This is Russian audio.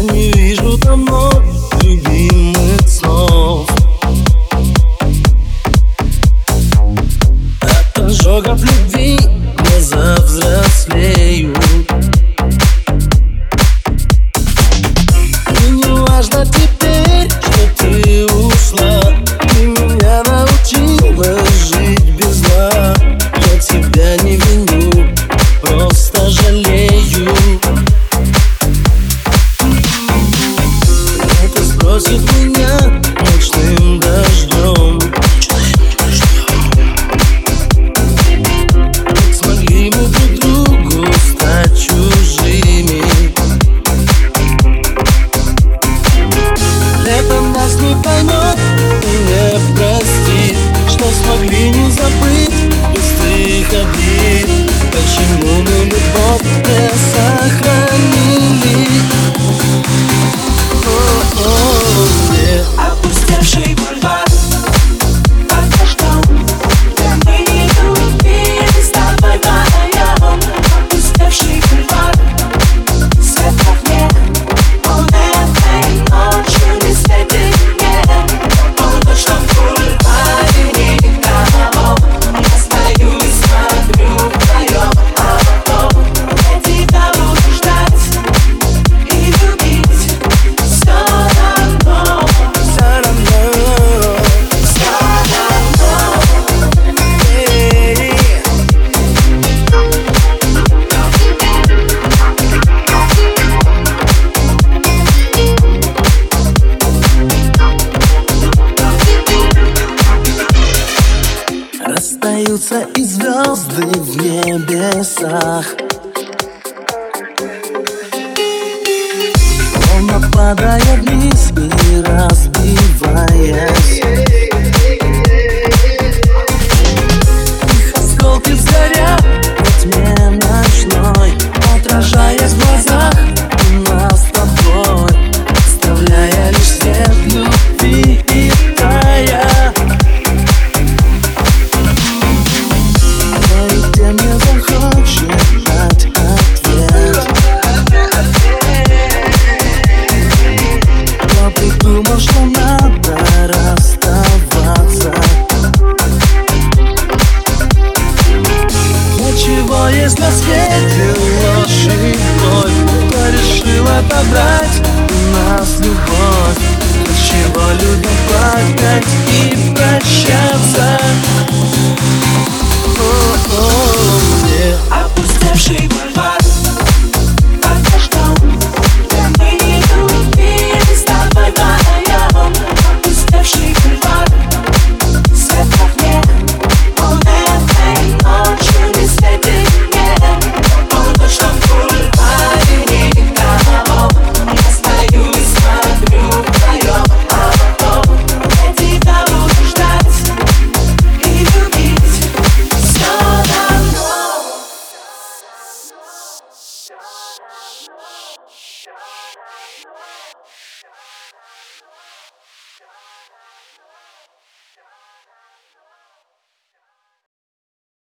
не вижу давно любимых снов. От ожогов любви глаза взрослеют. И не важно теперь, что ты ушла. Ты меня научила жить без зла. Я тебя не виню, просто жалею. Это сбросит меня ночным дождем. Смогли мы друг другу стать чужими. Это нас не поймет и не простит, что смогли не забыть пустых обид. Почему мы любовь не сохранили? Опустевший бульвар под дождем, где мы не любили с тобой вдвоем. Опустевший бульвар, свет в окне, он этой ночью не светит мне. Полночь на бульваре никого, я стою и смотрю вдвоем. Я тебя буду ждать и любить все равно. Расстаются и звезды в небесах, словно падая вниз и разбиваясь. Их осколки сгорят во тьме ночной, отражаясь в глазах нас с тобой, оставляя лишь след любви и тая. Где мне захочет дать ответ? Кто придумал, что надо расставаться? Для чего есть на свете ложь и боль? Кто решил отобрать у нас любовь? Для чего людям плакать и прощаться? Опустевший бульвар под дождем, где мы не любили с тобой вдвоем. Опустевший бульвар, свет в окне, он этой ночью не светит мне. Полночь на бульваре никого, я стою и смотрю вдвоем. Я тебя буду ждать и любить все равно.